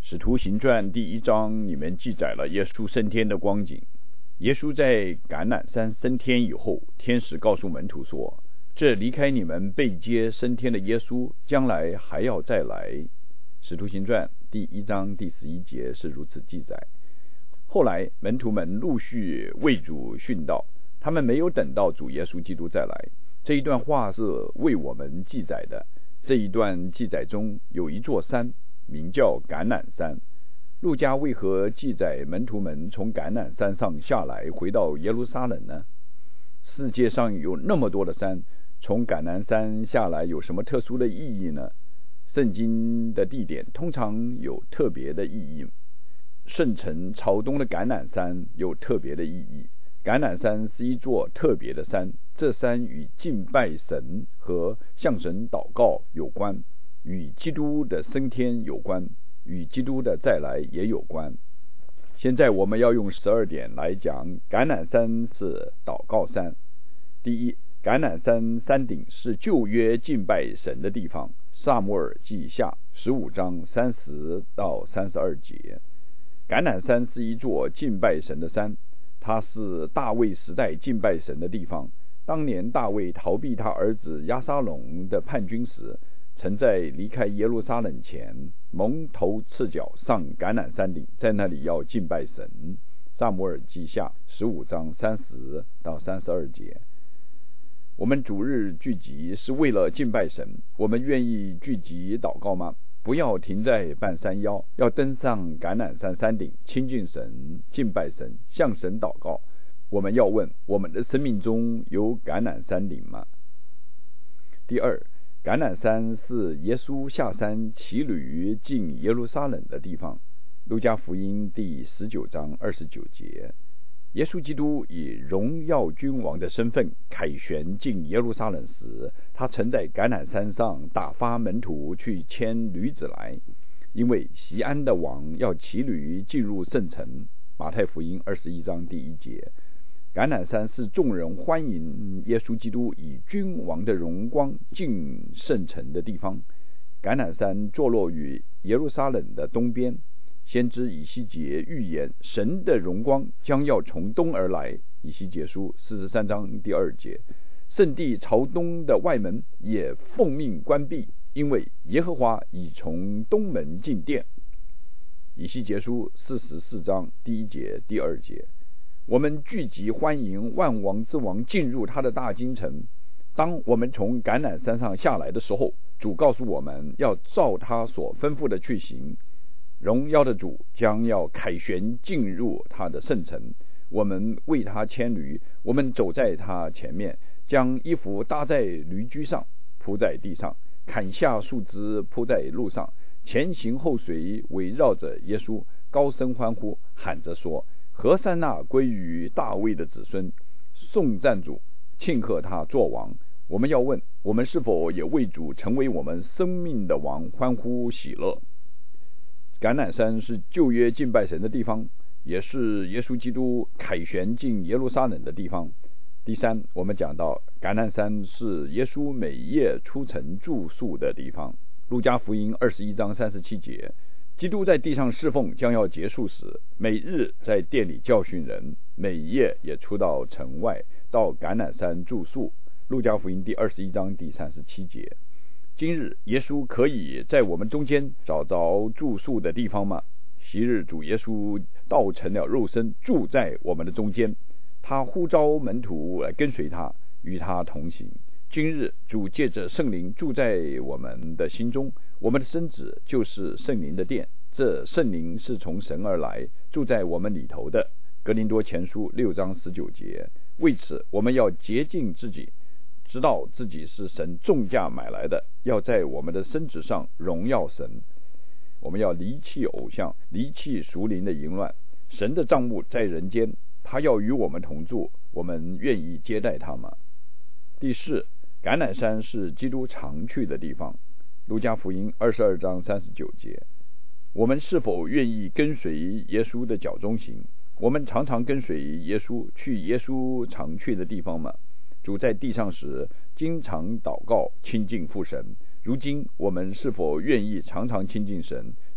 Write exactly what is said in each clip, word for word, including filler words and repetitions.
使徒行传第一章里面记载了耶稣升天的光景。耶稣在橄榄山升天以后，天使告诉门徒说，这离开你们被接升天的耶稣将来还要再来。使徒行传第一章第十一节是如此记载。后来门徒们陆续为主殉道，他们没有等到主耶稣基督再来。这一段话是为我们记载的。这一段记载中有一座山名叫橄榄山。路加为何记载门徒们从橄榄山上下来回到耶路撒冷呢？世界上有那么多的山，从橄榄山下来有什么特殊的意义呢？圣经的地点通常有特别的意义。圣城朝东的橄榄山有特别的意义。橄榄山是一座特别的山，这山与敬拜神和向神祷告有关，与基督的升天有关，与基督的再来也有关。现在我们要用十二点来讲橄榄山是祷告山。第一，橄榄山山顶是旧约敬拜神的地方，撒母耳记下十五章三十到三十二节。橄榄山是一座敬拜神的山，它是大卫时代敬拜神的地方。当年大卫逃避他儿子押沙龙的叛军时，曾在离开耶路撒冷前蒙头赤脚上橄榄山顶，在那里要敬拜神。撒母耳记下十五章三十到三十二节。我们主日聚集是为了敬拜神，我们愿意聚集祷告吗？不要停在半山腰，要登上橄榄山山顶，亲近神，敬拜神，向神祷告。我们要问，我们的生命中有橄榄山顶吗？第二，橄榄山是耶稣下山骑驴进耶路撒冷的地方。路加福音第十九章二十九节，耶稣基督以荣耀君王的身份凯旋进耶路撒冷时，他曾在橄榄山上打发门徒去牵驴子来，因为锡安的王要骑驴进入圣城。马太福音二十一章第一节。橄榄山是众人欢迎耶稣基督以君王的荣光进圣城的地方。橄榄山坐落于耶路撒冷的东边。先知以西结预言神的荣光将要从东而来，以西结书四十三章第二节。圣地朝东的外门也奉命关闭，因为耶和华已从东门进殿，以西结书四十四章第一节第二节。我们聚集欢迎万王之王进入他的大京城。当我们从橄榄山上下来的时候，主告诉我们要照他所吩咐的去行。荣耀的主将要凯旋进入他的圣城，我们为他牵驴，我们走在他前面，将衣服搭在驴驹上，铺在地上，砍下树枝铺在路上，前行后随，围绕着耶稣，高声欢呼，喊着说，和散那归于大卫的子孙，颂赞主，庆贺他作王。我们要问，我们是否也为主成为我们生命的王欢呼喜乐？橄榄山是旧约敬拜神的地方，也是耶稣基督凯旋进耶路撒冷的地方。第三，我们讲到橄榄山是耶稣每夜出城住宿的地方。路加福音二十一章三十七节，基督在地上侍奉将要结束时，每日在店里教训人，每夜也出到城外，到橄榄山住宿。路加福音第二十一章第三十七节。今日耶稣可以在我们中间找着住宿的地方吗？昔日主耶稣道成了肉身，住在我们的中间，他呼召门徒来跟随他，与他同行。今日主借着圣灵住在我们的心中，我们的身子就是圣灵的殿，这圣灵是从神而来，住在我们里头的。哥林多前书六章十九节。为此我们要洁净自己，知道自己是神重价买来的，要在我们的身子上荣耀神。我们要离弃偶像，离弃属灵的淫乱。神的帐幕在人间，他要与我们同住，我们愿意接待他吗？第四，橄榄山是基督常去的地方。路加福音二十二章三十九节。我们是否愿意跟随耶稣的脚中行？我们常常跟随耶稣去耶稣常去的地方吗？主在地上时经常祷告亲近父神，如今我们是否愿意常常亲近神，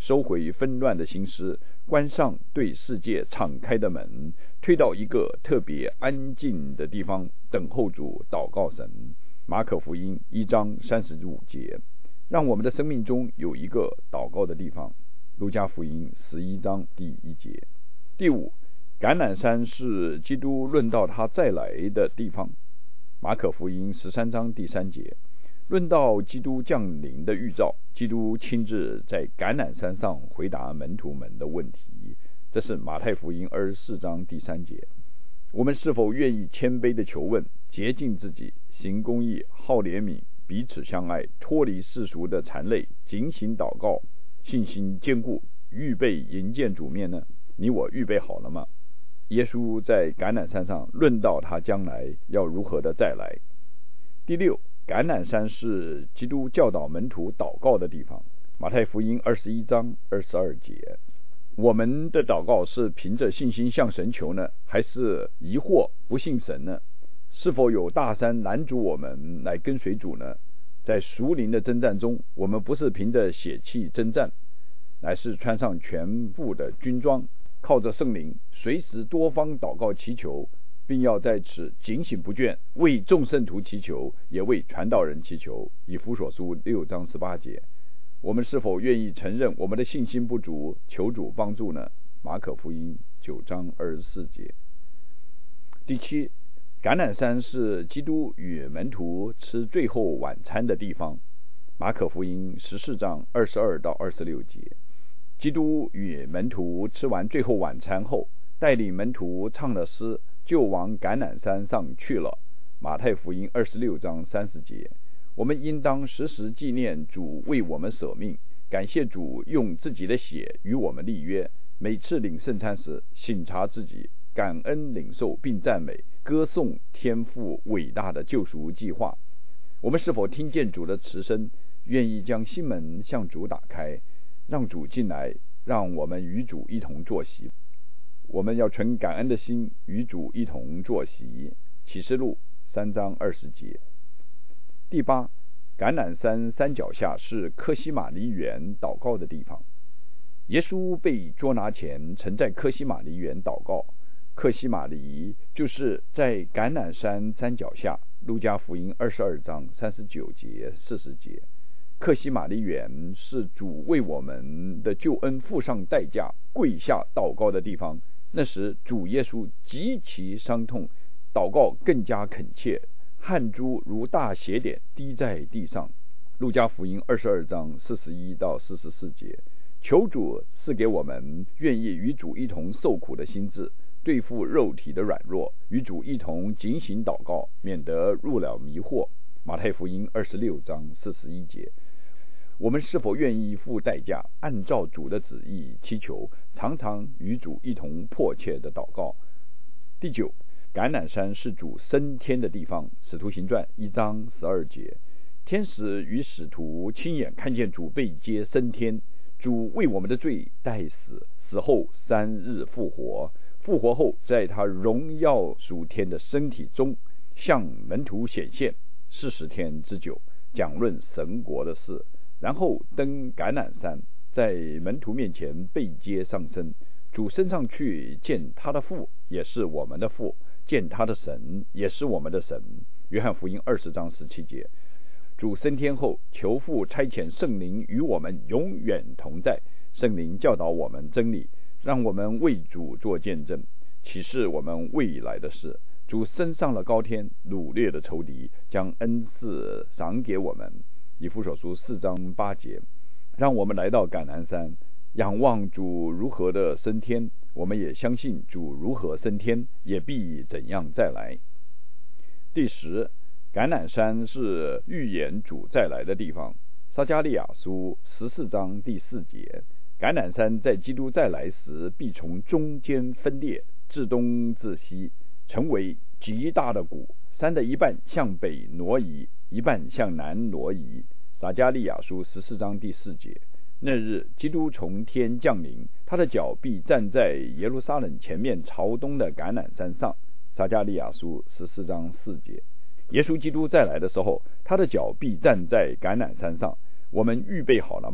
收回纷乱的心思，关上对世界敞开的门，推到一个特别安静的地方，等候主，祷告神。马可福音一章三十五节，让我们的生命中有一个祷告的地方。路加福音十一章第一节。第五，橄榄山是基督论到他再来的地方。马可福音十三章第三节，论到基督降临的预兆，基督亲自在橄榄山上回答门徒们的问题。这是马太福音二十四章第三节。我们是否愿意谦卑的求问，洁净自己，行公义，好怜悯，彼此相爱，脱离世俗的缠累，警醒祷告，信心坚固，预备迎见主面呢？你我预备好了吗？耶稣在橄榄山上论到他将来要如何的再来。第六，橄榄山是基督教导门徒祷告的地方。马太福音二十一章二十二节。我们的祷告是凭着信心向神求呢，还是疑惑不信神呢？是否有大山拦阻我们来跟随主呢？在属灵的征战中，我们不是凭着血气征战，乃是穿上全副的军装，靠着圣灵，随时多方祷告祈求，并要在此警醒不倦，为众圣徒祈求，也为传道人祈求。以弗所书六章十八节。我们是否愿意承认我们的信心不足，求主帮助呢？马可福音九章二十四节。第七，橄榄山是基督与门徒吃最后晚餐的地方。马可福音十四章二十二到二十六节。基督与门徒吃完最后晚餐后，带领门徒唱了诗，就往橄榄山上去了。马太福音二十六章三十节。我们应当时时纪念主为我们舍命，感谢主用自己的血与我们立约。每次领圣餐时，省察自己，感恩领受并赞美，歌颂天父伟大的救赎计划。我们是否听见主的慈声，愿意将心门向主打开，让主进来，让我们与主一同坐席？我们要存感恩的心与主一同坐席。启示录三章二十节。第八，橄榄山山脚下是科西玛尼园祷告的地方。耶稣被捉拿前曾在科西玛尼园祷告。科西玛尼就是在橄榄山山脚下。路加福音二十二章三十九节四十节。科西玛尼园是主为我们的救恩付上代价，跪下祷告的地方。那时主耶稣极其伤痛，祷告更加恳切，汗珠如大血点滴在地上。路加福音二十二章四十一到四十四节。求主赐给我们愿意与主一同受苦的心志，对付肉体的软弱，与主一同警醒祷告，免得入了迷惑。马太福音二十六章四十一节。我们是否愿意付代价，按照主的旨意祈求，常常与主一同迫切的祷告？第九，橄榄山是主升天的地方。使徒行传一章十二节。天使与使徒亲眼看见主被接升天，主为我们的罪代死，死后三日复活，复活后在他荣耀属天的身体中向门徒显现四十天之久，讲论神国的事，然后登橄榄山，在门徒面前被接上升。主升上去见他的父，也是我们的父，见他的神，也是我们的神。约翰福音二十章十七节。主升天后，求父差遣圣灵与我们永远同在。圣灵教导我们真理，让我们为主做见证，启示我们未来的事。主升上了高天，掳掠的仇敌，将恩赐赏给我们。以弗所书四章八节。让我们来到橄榄山，仰望主如何的升天，我们也相信主如何升天，也必怎样再来。第十，橄榄山是预言主再来的地方。撒迦利亚书十四章第四节。橄榄山在基督再来时，必从中间分裂，自东自西，成为极大的谷，山的一半向北挪移，一半向南挪移。撒迦利亚书十四章第四节。那日基督从天降临，他的脚必站在耶路撒冷前面朝东的橄榄山上。撒迦利亚书十四章四节。耶稣基督再来的时候，他的脚必站在橄榄山上。我们预备好了吗？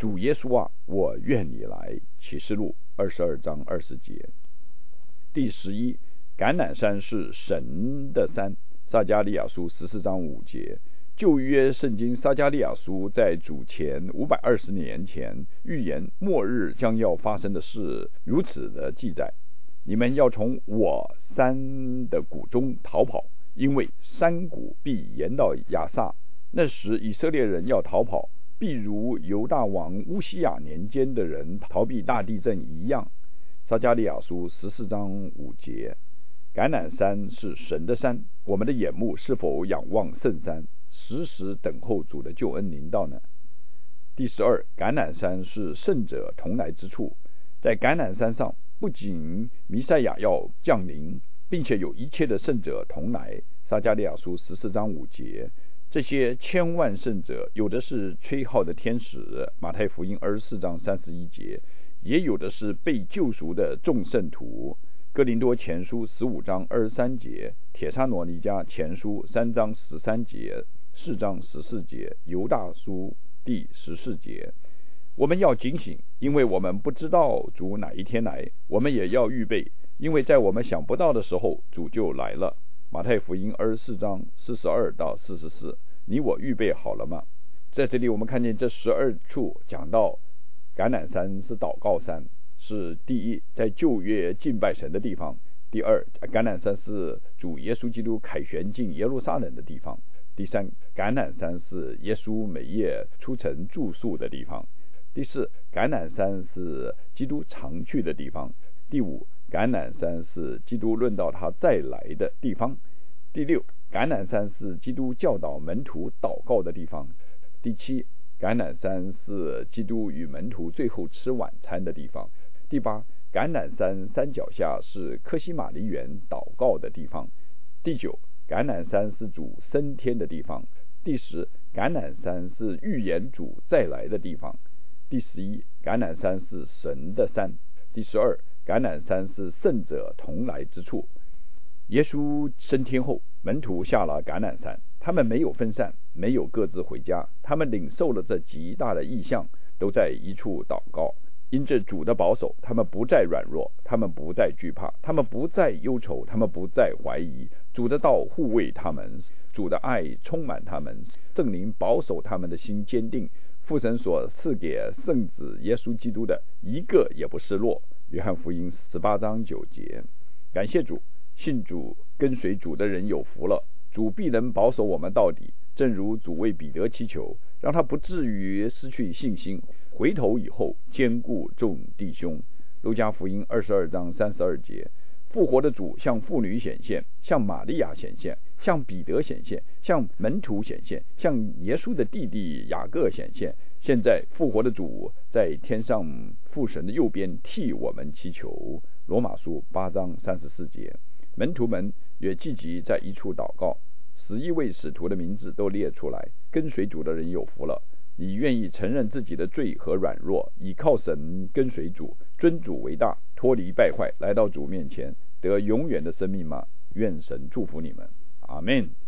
主耶稣啊，我愿你来。启示录二十二章二十节。第十一，橄榄山是神的山。撒迦利亚书十四章五节。旧约圣经撒迦利亚书在主前五百二十年前预言末日将要发生的事，如此的记载：你们要从我山的谷中逃跑，因为山谷必延到亚萨。那时以色列人要逃跑，必如犹大王乌西亚年间的人逃避大地震一样。撒迦利亚书十四章五节。橄榄山是神的山，我们的眼目是否仰望圣山，时时等候主的救恩临到呢？第十二，橄榄山是圣者同来之处。在橄榄山上，不仅弥赛亚要降临，并且有一切的圣者同来。撒迦利亚书十四章五节。这些千万圣者，有的是吹号的天使，马太福音二十四章三十一节，也有的是被救赎的众圣徒。哥林多前书十五章二十三节，帖撒罗尼迦前书三章十三节、四章十四节，犹大书第十四节。我们要警醒，因为我们不知道主哪一天来，我们也要预备，因为在我们想不到的时候，主就来了。马太福音二十四章四十二到四十四，你我预备好了吗？在这里我们看见这十二处讲到橄榄山是祷告山，是第一在旧约敬拜神的地方；第二，橄榄山是主耶稣基督凯旋进耶路撒冷的地方；第三，橄榄山是耶稣每夜出城住宿的地方；第四，橄榄山是基督常去的地方；第五，橄榄山是基督论到他再来的地方；第六，橄榄山是基督教导门徒祷告的地方；第七，橄榄山是基督与门徒最后吃晚餐的地方；第八，橄榄山山脚下是科西玛梨园祷告的地方；第九，橄榄山是主升天的地方；第十，橄榄山是预言主再来的地方；第十一，橄榄山是神的山；第十二，橄榄山是圣者同来之处。耶稣升天后，门徒下了橄榄山，他们没有分散，没有各自回家，他们领受了这极大的异象，都在一处祷告。因着主的保守，他们不再软弱，他们不再惧怕，他们不再忧愁，他们不再怀疑。主的道护卫他们，主的爱充满他们，圣灵保守他们的心坚定。父神所赐给圣子耶稣基督的，一个也不失落。约翰福音十八章九节。感谢主，信主跟随主的人有福了，主必能保守我们到底。正如主为彼得祈求，让他不至于失去信心，回头以后坚固众弟兄。路加福音二十二章三十二节。复活的主向妇女显现，向玛利亚显现，向彼得显现，向门徒显现，向耶稣的弟弟雅各显现。现在复活的主在天上父神的右边替我们祈求。罗马书八章三十四节。门徒们也聚集在一处祷告，十一位使徒的名字都列出来。跟随主的人有福了。你愿意承认自己的罪和软弱，倚靠神跟随主，尊主为大，脱离败坏，来到主面前得永远的生命吗？愿神祝福你们，阿们。